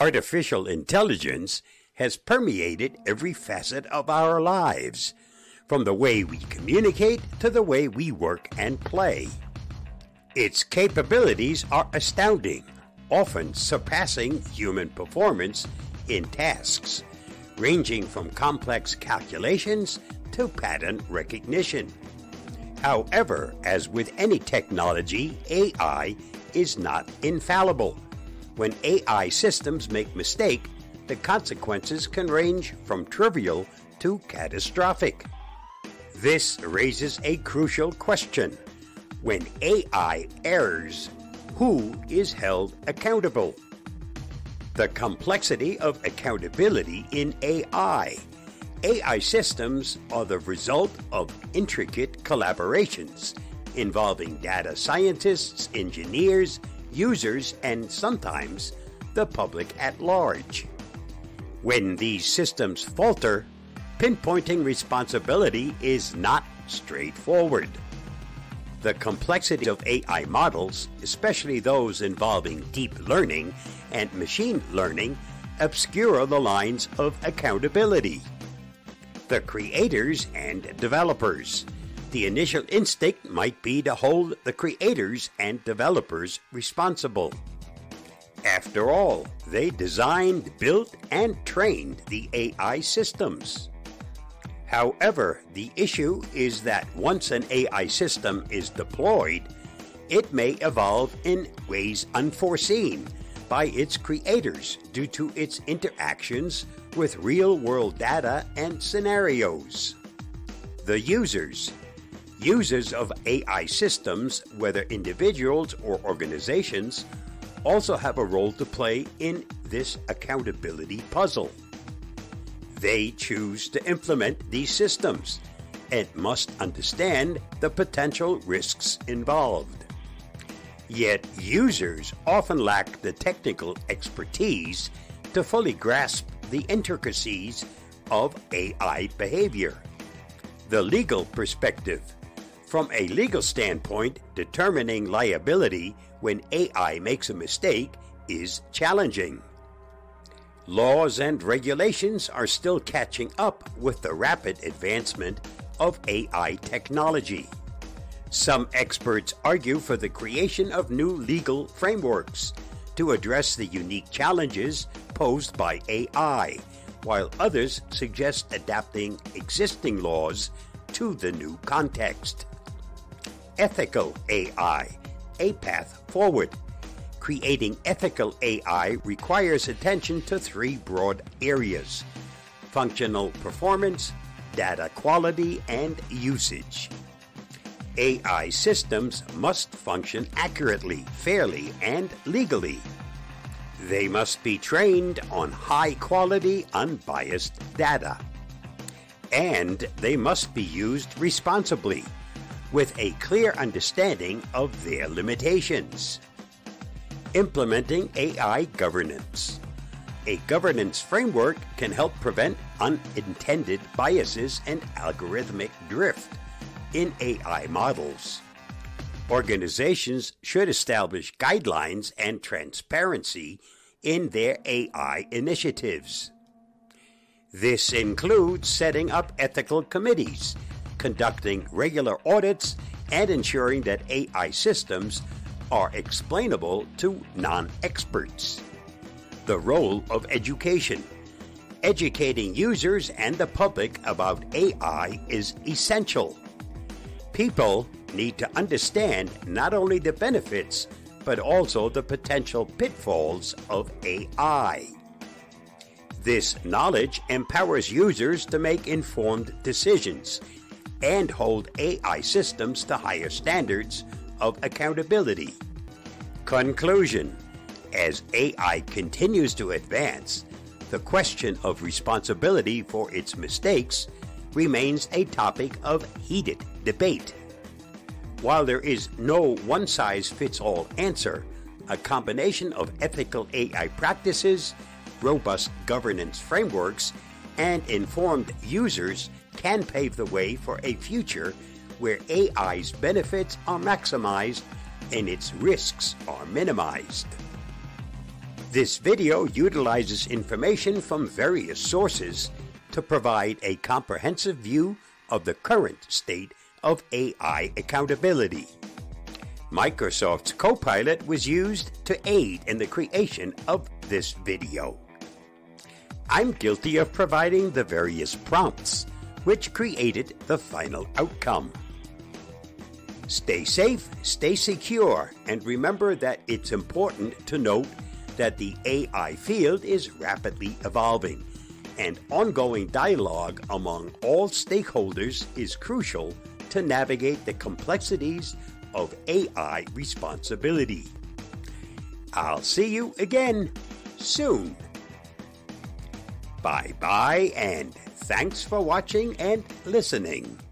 Artificial intelligence has permeated every facet of our lives, from the way we communicate to the way we work and play. Its capabilities are astounding, often surpassing human performance in tasks, ranging from complex calculations to pattern recognition. However, as with any technology, AI is not infallible. When AI systems make mistakes, the consequences can range from trivial to catastrophic. This raises a crucial question. When AI errs, who is held accountable? The complexity of accountability in AI. AI systems are the result of intricate collaborations involving data scientists, engineers, users, and sometimes the public at large. When these systems falter, pinpointing responsibility is not straightforward. The complexity of AI models, especially those involving deep learning and machine learning, obscure the lines of accountability. The creators and developers. The initial instinct might be to hold the creators and developers responsible. After all, they designed, built, and trained the AI systems. However, the issue is that once an AI system is deployed, it may evolve in ways unforeseen by its creators due to its interactions with real-world data and scenarios. The users. Users of AI systems, whether individuals or organizations, also have a role to play in this accountability puzzle. They choose to implement these systems and must understand the potential risks involved. Yet users often lack the technical expertise to fully grasp the intricacies of AI behavior. The legal perspective. From a legal standpoint, determining liability when AI makes a mistake is challenging. Laws and regulations are still catching up with the rapid advancement of AI technology. Some experts argue for the creation of new legal frameworks to address the unique challenges posed by AI, while others suggest adapting existing laws to the new context. Ethical AI, a path forward. Creating ethical AI requires attention to three broad areas: functional performance, data quality, and usage. AI systems must function accurately, fairly, and legally. They must be trained on high-quality, unbiased data. And they must be used responsibly, with a clear understanding of their limitations. Implementing AI governance. A governance framework can help prevent unintended biases and algorithmic drift in AI models. Organizations should establish guidelines and transparency in their AI initiatives. This includes setting up ethical committees, conducting regular audits, and ensuring that AI systems are explainable to non-experts. The role of education. Educating users and the public about AI is essential. People need to understand not only the benefits, but also the potential pitfalls of AI. This knowledge empowers users to make informed decisions and hold AI systems to higher standards of accountability. Conclusion. As AI continues to advance, the question of responsibility for its mistakes remains a topic of heated debate. While there is no one-size-fits-all answer, a combination of ethical AI practices, robust governance frameworks, and informed users can pave the way for a future where AI's benefits are maximized and its risks are minimized. This video utilizes information from various sources to provide a comprehensive view of the current state of AI accountability. Microsoft's Copilot was used to aid in the creation of this video. I'm guilty of providing the various prompts which created the final outcome. Stay safe, stay secure, and remember that it's important to note that the AI field is rapidly evolving, and ongoing dialogue among all stakeholders is crucial to navigate the complexities of AI responsibility. I'll see you again soon. Bye-bye, and thanks for watching and listening.